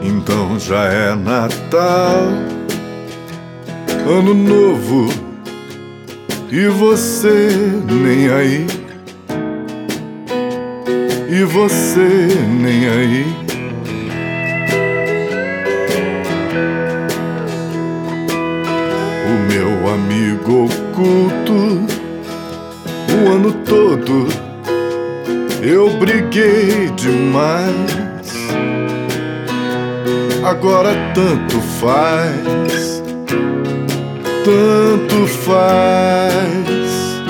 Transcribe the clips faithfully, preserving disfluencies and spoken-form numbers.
Então já é Natal, Ano Novo, e você nem aí, e você nem aí. O meu amigo oculto, o ano todo eu briguei demais. Agora tanto faz, tanto faz.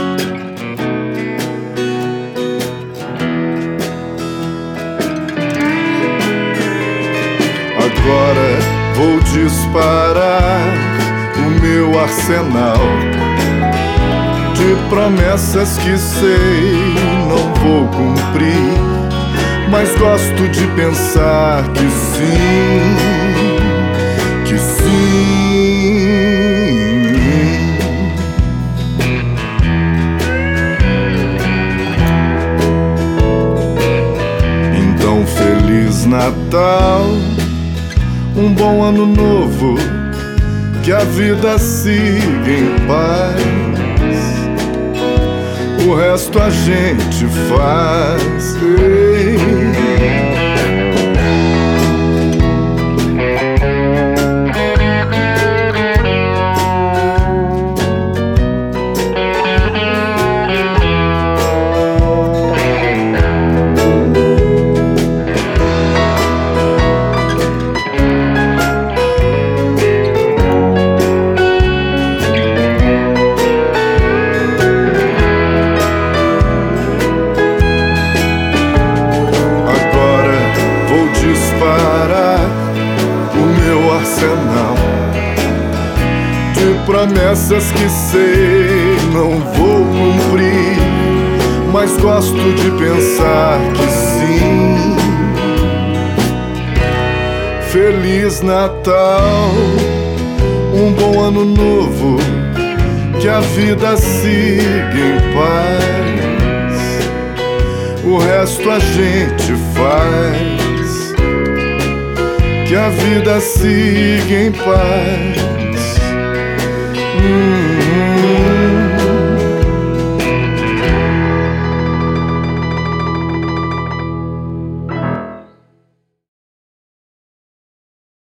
Agora vou disparar o meu arsenal de promessas que sei não vou cumprir, mas gosto de pensar que sim, que sim. Então Feliz Natal, um bom ano novo, que a vida siga em paz. O resto a gente faz. De promessas que sei não vou cumprir, mas gosto de pensar que sim. Feliz Natal, um bom ano novo, que a vida siga em paz. O resto a gente faz, que a vida siga em paz. Hum.